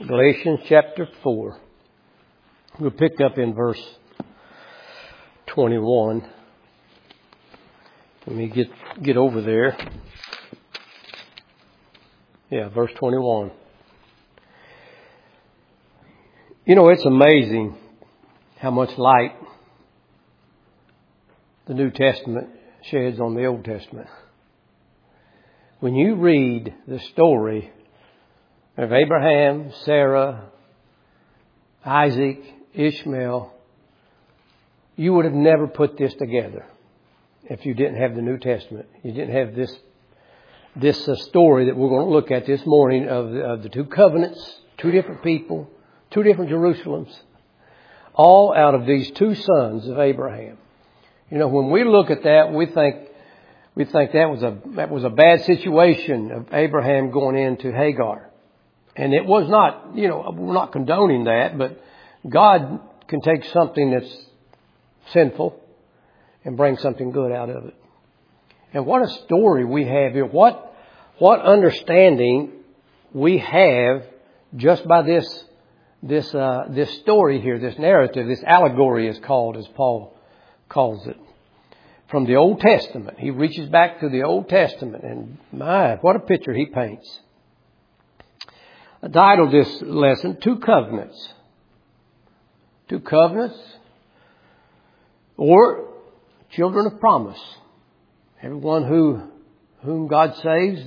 Galatians chapter 4. We'll pick up in verse 21. Let me get over there. Yeah, verse 21. You know, it's amazing how much light the New Testament sheds on the Old Testament. When you read the story of Abraham, Sarah, Isaac, Ishmael, you would have never put this together if you didn't have the New Testament. You didn't have this story that we're going to look at this morning of the two covenants, two different people, two different Jerusalems, all out of these two sons of Abraham. You know, when we look at that, we think that was a bad situation of Abraham going into Hagar. And it was not, we're not condoning that, but God can take something that's sinful and bring something good out of it. And what a story we have here. What understanding we have just by this story here, this narrative, this allegory is called, as Paul calls it, from the Old Testament. He reaches back to the Old Testament, and my, what a picture he paints. I titled this lesson, Two Covenants. Two covenants, or children of promise. Everyone whom God saves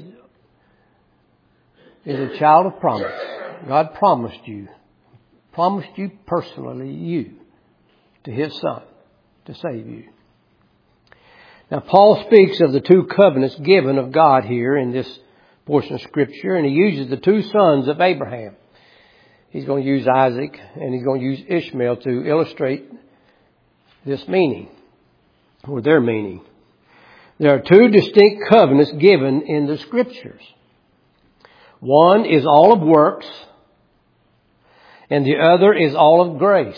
is a child of promise. God promised you personally, you, to His Son, to save you. Now, Paul speaks of the two covenants given of God here in this portion of Scripture, and he uses the two sons of Abraham. He's going to use Isaac and he's going to use Ishmael to illustrate this meaning, or their meaning. There are two distinct covenants given in the Scriptures. One is all of works, and the other is all of grace.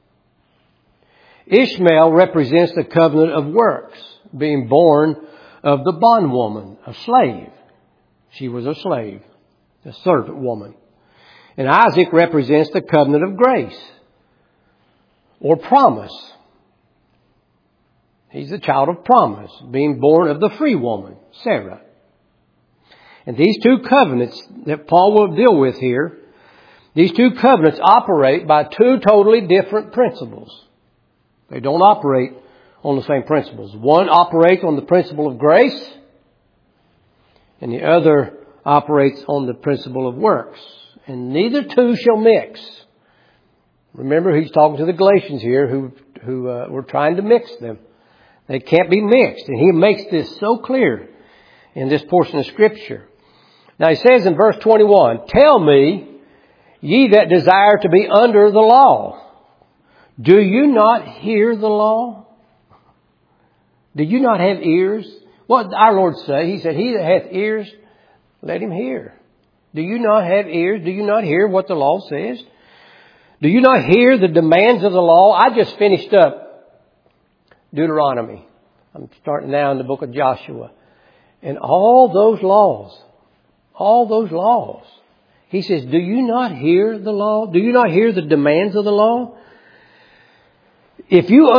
Ishmael represents the covenant of works, being born of the bondwoman, a slave. She was a slave, a servant woman. And Isaac represents the covenant of grace, or promise. He's the child of promise, being born of the free woman, Sarah. And these two covenants that Paul will deal with here, these two covenants operate by two totally different principles. They don't operate on the same principles. One operates on the principle of grace, and the other operates on the principle of works. And neither two shall mix. Remember, he's talking to the Galatians here who were trying to mix them. They can't be mixed. And he makes this so clear in this portion of Scripture. Now he says in verse 21, "Tell me, ye that desire to be under the law, do you not hear the law? Do you not have ears?" What did our Lord say? He said, "He that hath ears, let him hear." Do you not have ears? Do you not hear what the law says? Do you not hear the demands of the law? I just finished up Deuteronomy. I'm starting now in the book of Joshua. And all those laws, he says, do you not hear the law? Do you not hear the demands of the law? If you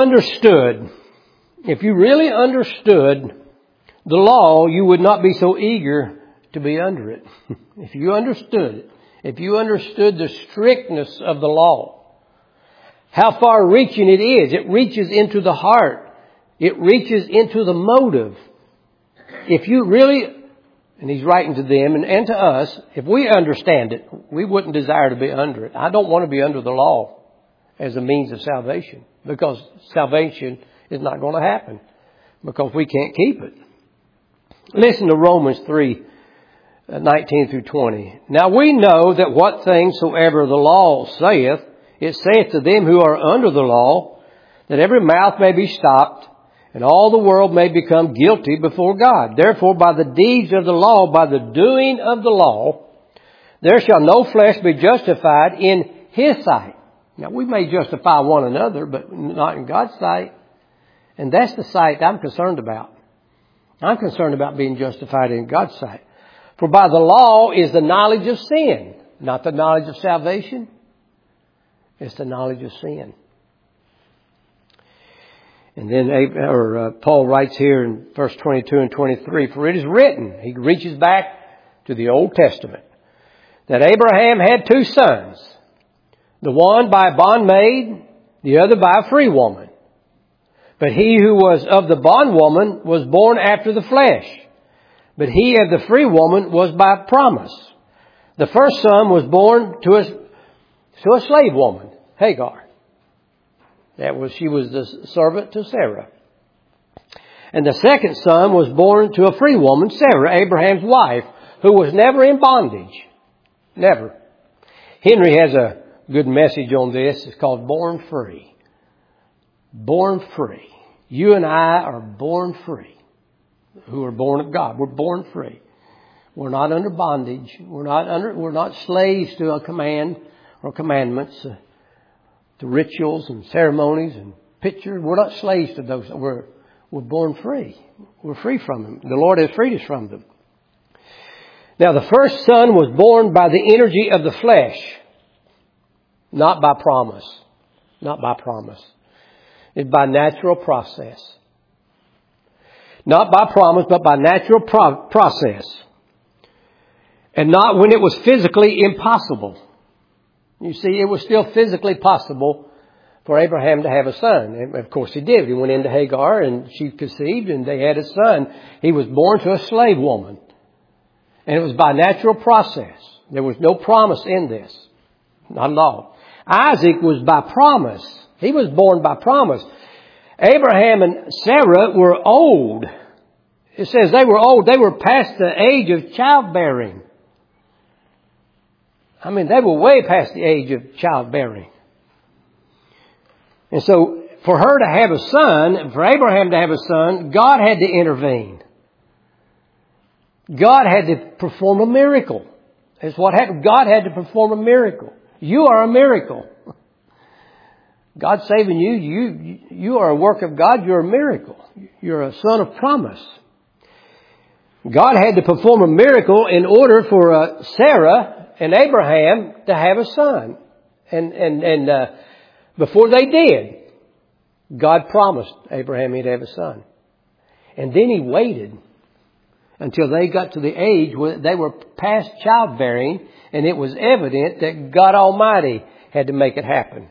really understood the law, you would not be so eager to be under it. If you understood it, if you understood the strictness of the law, how far reaching it is, it reaches into the heart. It reaches into the motive. If you really, and he's writing to them and to us, if we understand it, we wouldn't desire to be under it. I don't want to be under the law as a means of salvation, because salvation is not going to happen because we can't keep it. Listen to Romans 3:19 through 20. "Now we know that what things soever the law saith, it saith to them who are under the law, that every mouth may be stopped, and all the world may become guilty before God. Therefore, by the deeds of the law, by the doing of the law, there shall no flesh be justified in His sight." Now, we may justify one another, but not in God's sight. And that's the sight I'm concerned about. I'm concerned about being justified in God's sight. "For by the law is the knowledge of sin. Not the knowledge of salvation. It's the knowledge of sin. And then Paul writes here in verse 22 and 23, for it is written, he reaches back to the Old Testament, that Abraham had two sons, the one by a bondmaid, the other by a free woman. But he who was of the bondwoman was born after the flesh, but he of the free woman was by promise. The first son was born to a slave woman, Hagar. She was the servant to Sarah. And the second son was born to a free woman, Sarah, Abraham's wife, who was never in bondage. Never. Henry has a good message on this. It's called Born Free. Born free. You and I are born free. Who are born of God. We're born free. We're not under bondage. We're not slaves to a command or commandments, to rituals and ceremonies and pictures. We're not slaves to those. We're born free. We're free from them. The Lord has freed us from them. Now the first son was born by the energy of the flesh, not by promise. Not by promise. It's by natural process. Not by promise, but by natural process. And not when it was physically impossible. You see, it was still physically possible for Abraham to have a son. And of course he did. He went into Hagar and she conceived and they had a son. He was born to a slave woman. And it was by natural process. There was no promise in this. Not at all. Isaac was by promise. He was born by promise. Abraham and Sarah were old. It says they were old. They were past the age of childbearing. I mean, they were way past the age of childbearing. And so, for her to have a son, for Abraham to have a son, God had to intervene. God had to perform a miracle. That's what happened. God had to perform a miracle. You are a miracle. God saving you are a work of God. You're a miracle. You're a son of promise. God had to perform a miracle in order for Sarah and Abraham to have a son. And before they did, God promised Abraham he'd have a son. And then he waited until they got to the age where they were past childbearing, and it was evident that God Almighty had to make it happen.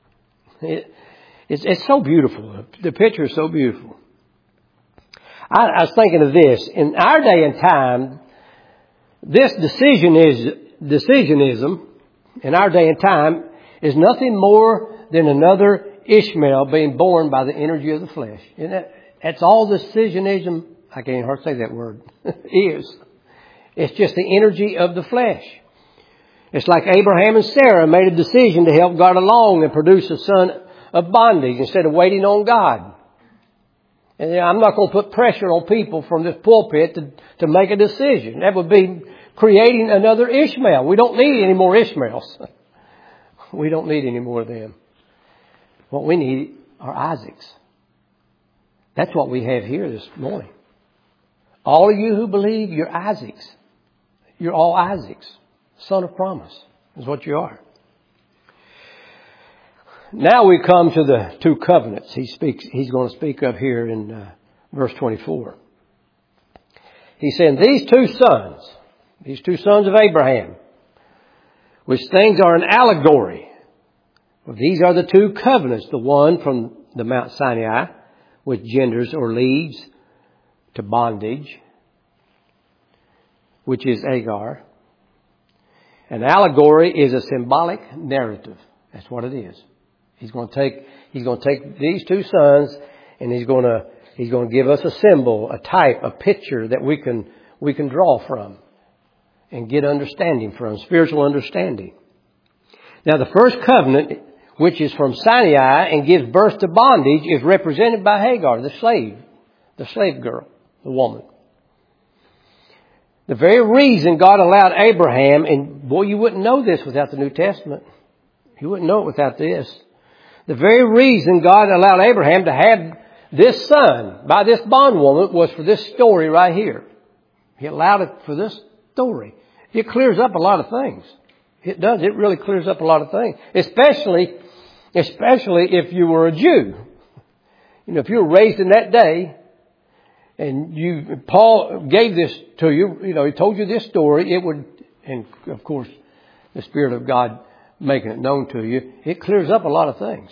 It's so beautiful. The picture is so beautiful. I was thinking of this. In our day and time, this decisionism in our day and time is nothing more than another Ishmael being born by the energy of the flesh. That's all decisionism, I can't even hardly say that word, is. It's just the energy of the flesh. It's like Abraham and Sarah made a decision to help God along and produce a son of bondage instead of waiting on God. And I'm not going to put pressure on people from this pulpit to make a decision. That would be creating another Ishmael. We don't need any more Ishmaels. We don't need any more of them. What we need are Isaacs. That's what we have here this morning. All of you who believe, you're Isaacs. You're all Isaacs. Son of promise is what you are. Now we come to the two covenants he's going to speak of here in verse 24. He's saying these two sons of Abraham, which things are an allegory. Well, these are the two covenants, the one from the Mount Sinai, which genders or leads to bondage, which is Hagar. An allegory is a symbolic narrative. That's what it is. He's going to take these two sons and he's going to give us a symbol, a type, a picture that we can draw from and get understanding from, spiritual understanding. Now the first covenant, which is from Sinai and gives birth to bondage, is represented by Hagar, the slave girl, the woman. The very reason God allowed Abraham, and boy, you wouldn't know this without the New Testament. You wouldn't know it without this. The very reason God allowed Abraham to have this son by this bondwoman was for this story right here. He allowed it for this story. It clears up a lot of things. It does. It really clears up a lot of things. Especially if you were a Jew. You know, if you were raised in that day and Paul gave this to you, you know, he told you this story, it would, and of course, the Spirit of God making it known to you, it clears up a lot of things.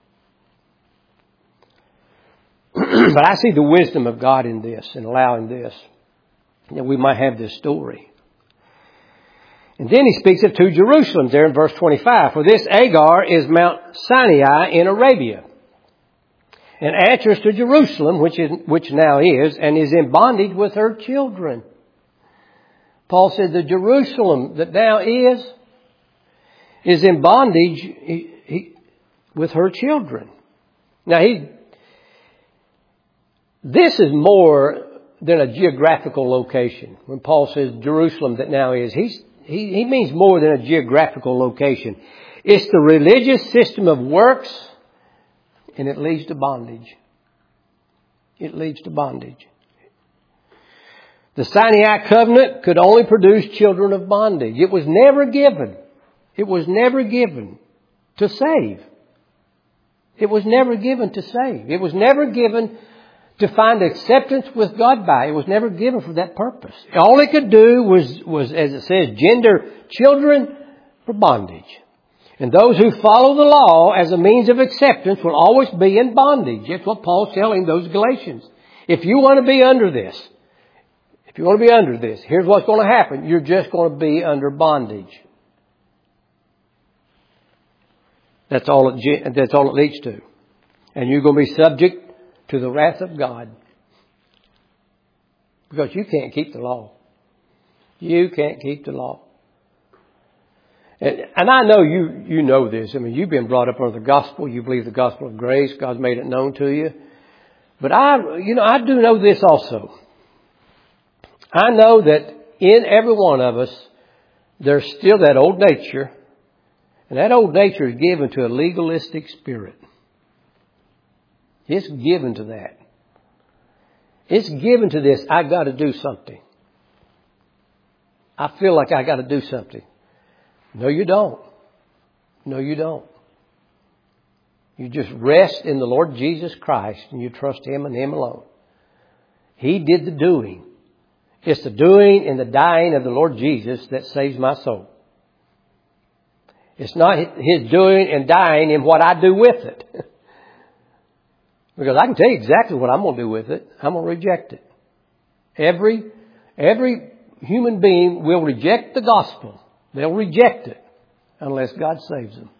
But I see the wisdom of God in this and allowing this, that we might have this story. And then he speaks of two Jerusalems there in verse 25. For this Agar is Mount Sinai in Arabia, and answers to Jerusalem, which now is, and is in bondage with her children. Paul said the Jerusalem that now is in bondage with her children. Now this is more than a geographical location. When Paul says Jerusalem that now is, he means more than a geographical location. It's the religious system of works, and it leads to bondage. It leads to bondage. The Sinai covenant could only produce children of bondage. It was never given. It was never given to save. It was never given to save. It was never given to find acceptance with God by. It was never given for that purpose. All it could do was, as it says, gender children for bondage. And those who follow the law as a means of acceptance will always be in bondage. That's what Paul's telling those Galatians. If you want to be under this, here's what's going to happen. You're just going to be under bondage. That's all it leads to. And you're going to be subject to the wrath of God. Because you can't keep the law. You can't keep the law. And I know you know this. I mean, you've been brought up under the gospel. You believe the gospel of grace. God's made it known to you. But I do know this also. I know that in every one of us, there's still that old nature. And that old nature is given to a legalistic spirit. It's given to that. It's given to this, I got to do something. I feel like I got to do something. No, you don't. No, you don't. You just rest in the Lord Jesus Christ and you trust Him and Him alone. He did the doing. It's the doing and the dying of the Lord Jesus that saves my soul. It's not His doing and dying in what I do with it. Because I can tell you exactly what I'm going to do with it. I'm going to reject it. Every human being will reject the gospel. They'll reject it unless God saves them.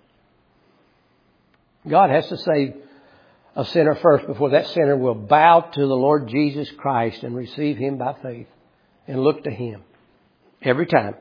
God has to save a sinner first before that sinner will bow to the Lord Jesus Christ and receive Him by faith and look to Him every time.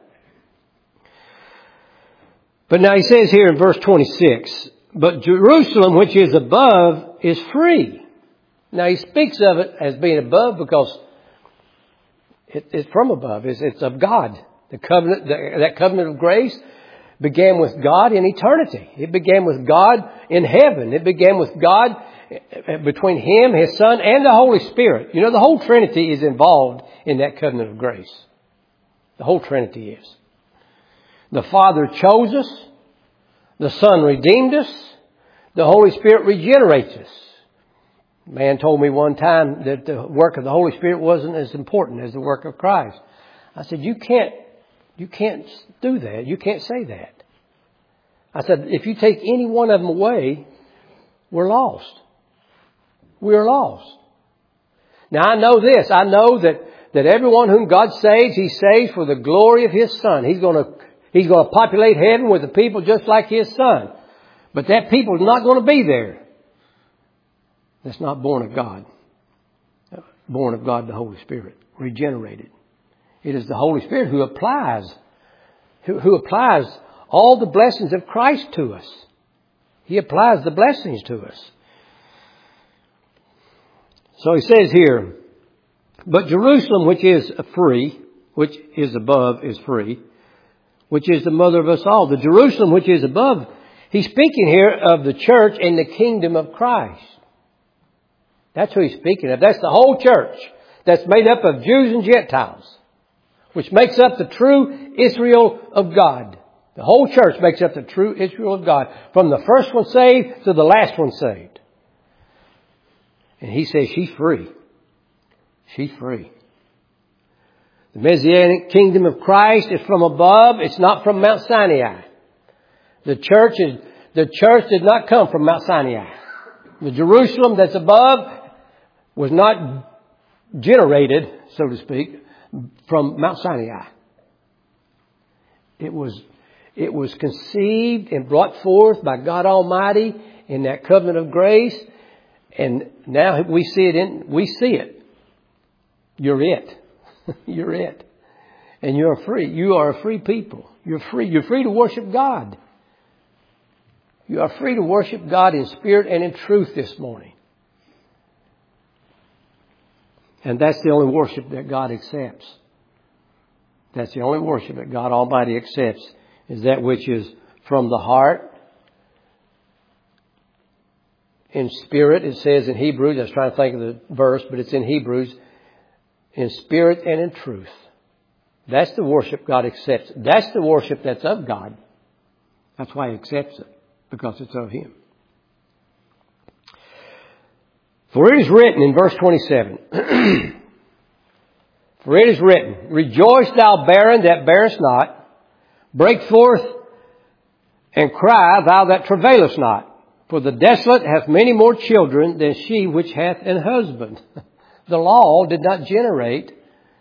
But now he says here in verse 26, but Jerusalem which is above is free. Now he speaks of it as being above because it's from above. It's of God. The covenant, that covenant of grace began with God in eternity. It began with God in heaven. It began with God between Him, His Son, and the Holy Spirit. You know, the whole Trinity is involved in that covenant of grace. The whole Trinity is. The Father chose us. The Son redeemed us. The Holy Spirit regenerates us. A man told me one time that the work of the Holy Spirit wasn't as important as the work of Christ. I said, you can't do that. You can't say that. I said, if you take any one of them away, we're lost. We're lost. Now I know this. I know that everyone whom God saves, He saves for the glory of His Son. He's going to populate heaven with the people just like His Son. But that people is not going to be there. That's not born of God. Born of God, the Holy Spirit. Regenerated. It is the Holy Spirit who applies all the blessings of Christ to us. He applies the blessings to us. So he says here, but Jerusalem, which is free, which is above, is free, which is the mother of us all. The Jerusalem, which is above, he's speaking here of the church and the kingdom of Christ. That's who he's speaking of. That's the whole church that's made up of Jews and Gentiles, which makes up the true Israel of God, The whole church makes up the true Israel of God. From the first one saved to the last one saved. And He says she's free. She's free. The Messianic kingdom of Christ is from above. It's not from Mount Sinai. The church did not come from Mount Sinai. The Jerusalem that's above was not generated, so to speak, from Mount Sinai. It was conceived and brought forth by God Almighty in that covenant of grace. And now we see it. You're it. You're it. And you're free. You are a free people. You're free. You're free to worship God. You are free to worship God in spirit and in truth this morning. And that's the only worship that God accepts. That's the only worship that God Almighty accepts, is that which is from the heart. In spirit, it says in Hebrews, I was trying to think of the verse, but it's in Hebrews, in spirit and in truth. That's the worship God accepts. That's the worship that's of God. That's why He accepts it, because it's of Him. For it is written in verse 27, for it is written, rejoice thou barren that bearest not, break forth and cry thou that travailest not, for the desolate hath many more children than she which hath an husband. The law did not generate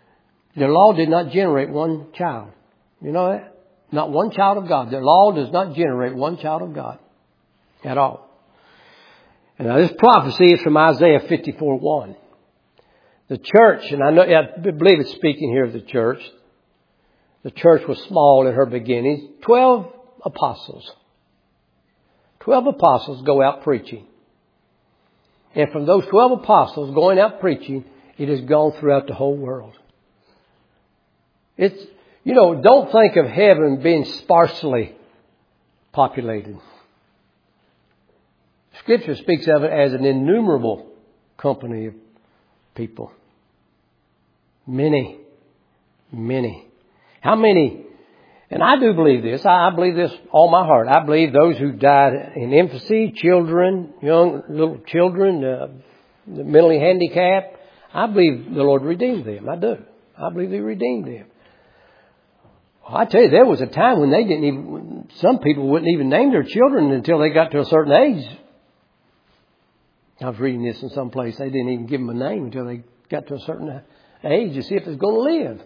one child. You know that? Not one child of God. The law does not generate one child of God at all. And now this prophecy is from Isaiah 54:1. The church, and I believe it's speaking here of the church. The church was small in her beginnings. 12 apostles. 12 apostles go out preaching. And from those 12 apostles going out preaching, it has gone throughout the whole world. Don't think of heaven being sparsely populated. Scripture speaks of it as an innumerable company of people. Many. How many? And I do believe this. I believe this all my heart. I believe those who died in infancy, children, young little children, the mentally handicapped, I believe the Lord redeemed them. I do. I believe He redeemed them. I tell you, there was a time when some people wouldn't even name their children until they got to a certain age. I was reading this in some place. They didn't even give them a name until they got to a certain age to see if it's going to live.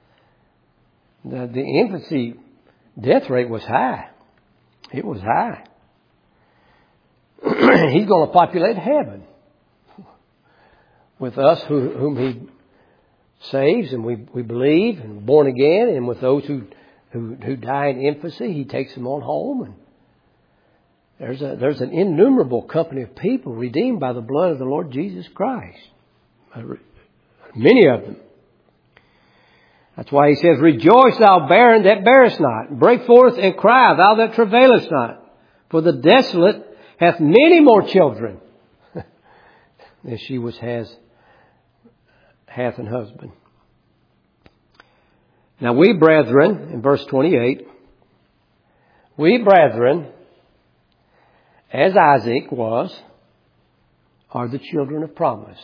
The infancy death rate was high. It was high. He's going to populate heaven with us whom He saves and we believe and born again, and with those who die in infancy, He takes them on home. And there's an innumerable company of people redeemed by the blood of the Lord Jesus Christ. Many of them. That's why He says, rejoice thou barren that bearest not. Break forth and cry thou that travailest not. For the desolate hath many more children than she which hath an husband. Now we brethren, in verse 28, we brethren, as Isaac was, are the children of promise.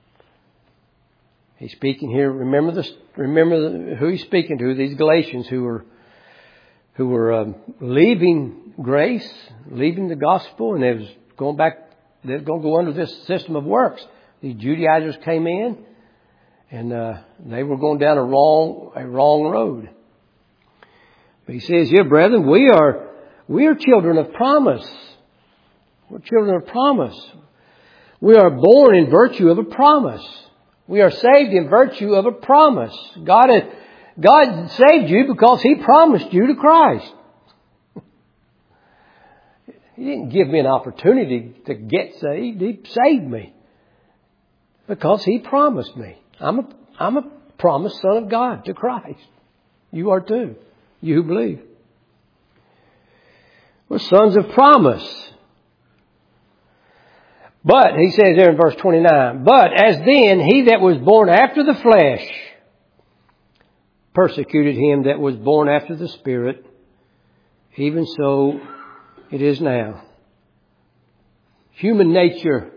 He's speaking here. Remember who he's speaking to. These Galatians who were leaving grace, leaving the gospel, and they was going back. They're going to go under this system of works. These Judaizers came in, and they were going down a wrong road. But he says, "Here, brethren, we are children of promise. We're children of promise. We are born in virtue of a promise. We are saved in virtue of a promise. God saved you because He promised you to Christ. He didn't give me an opportunity to get saved. He saved me because He promised me. I'm a promised son of God to Christ. You are too. You who believe. We're sons of promise. But, he says there in verse 29, but as then he that was born after the flesh persecuted him that was born after the Spirit. Even so, it is now. Human nature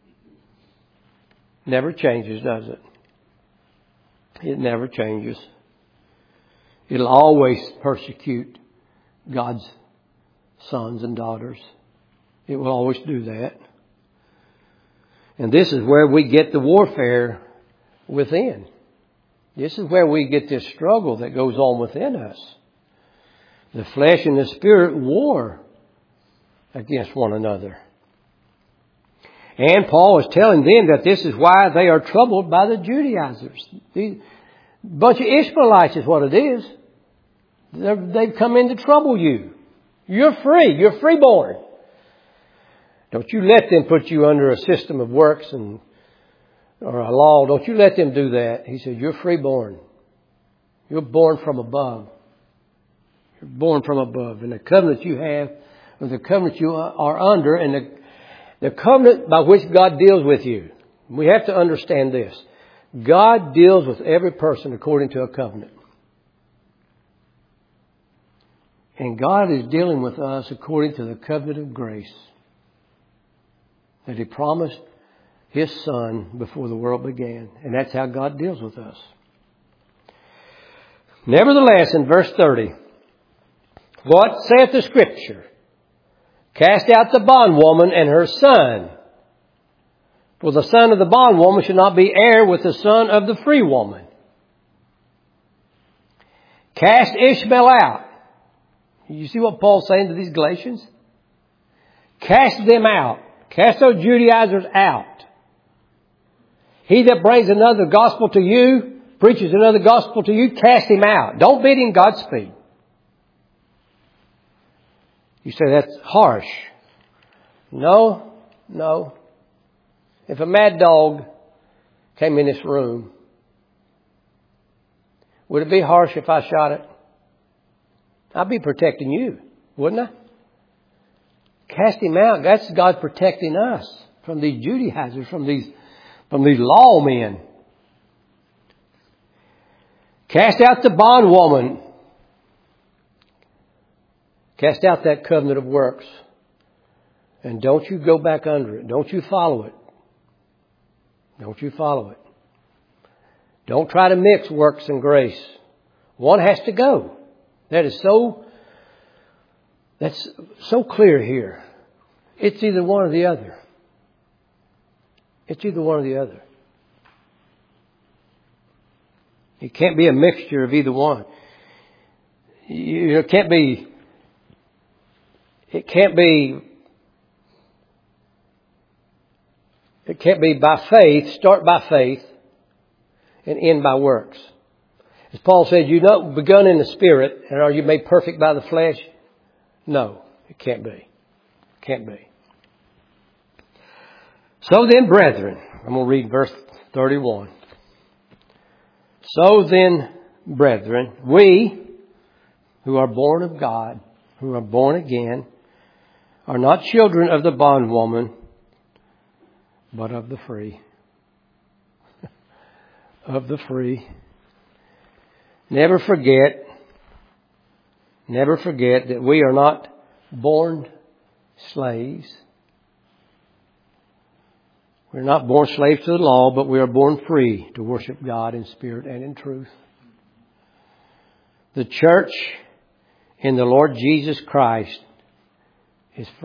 never changes, does it? It never changes. It'll always persecute God's sons and daughters. It will always do that. And this is where we get the warfare within. This is where we get this struggle that goes on within us. The flesh and the spirit war against one another. And Paul is telling them that this is why they are troubled by the Judaizers. A bunch of Ishmaelites is what it is. They've come in to trouble you. You're free. You're freeborn. Don't you let them put you under a system of works or a law. Don't you let them do that. He said, you're freeborn. You're born from above. You're born from above. And the covenant you have, or the covenant you are under, and the covenant by which God deals with you. We have to understand this. God deals with every person according to a covenant. And God is dealing with us according to the covenant of grace that He promised His Son before the world began. And that's how God deals with us. Nevertheless, in verse 30, what saith the Scripture? Cast out the bondwoman and her son. For the son of the bondwoman shall not be heir with the son of the free woman. Cast Ishmael out. You see what Paul's saying to these Galatians? Cast them out. Cast those Judaizers out. He that brings another gospel to you, preaches another gospel to you, cast him out. Don't bid him Godspeed. You say that's harsh. No. If a mad dog came in this room, would it be harsh if I shot it? I'd be protecting you, wouldn't I? Cast him out. That's God protecting us from these Judaizers, from these lawmen. Cast out the bondwoman. Cast out that covenant of works. And don't you go back under it. Don't you follow it. Don't you follow it. Don't try to mix works and grace. One has to go. That's so clear here. It's either one or the other. It's either one or the other. It can't be a mixture of either one. It can't be by faith, start by faith, and end by works. As Paul said, you're not begun in the Spirit, and are you made perfect by the flesh? No, it can't be. Can't be. So then, brethren, I'm going to read verse 31. So then, brethren, we who are born of God, who are born again, are not children of the bondwoman, but of the free. Of the free. Never forget that we are not born slaves. We're not born slaves to the law, but we are born free to worship God in spirit and in truth. The church in the Lord Jesus Christ is free.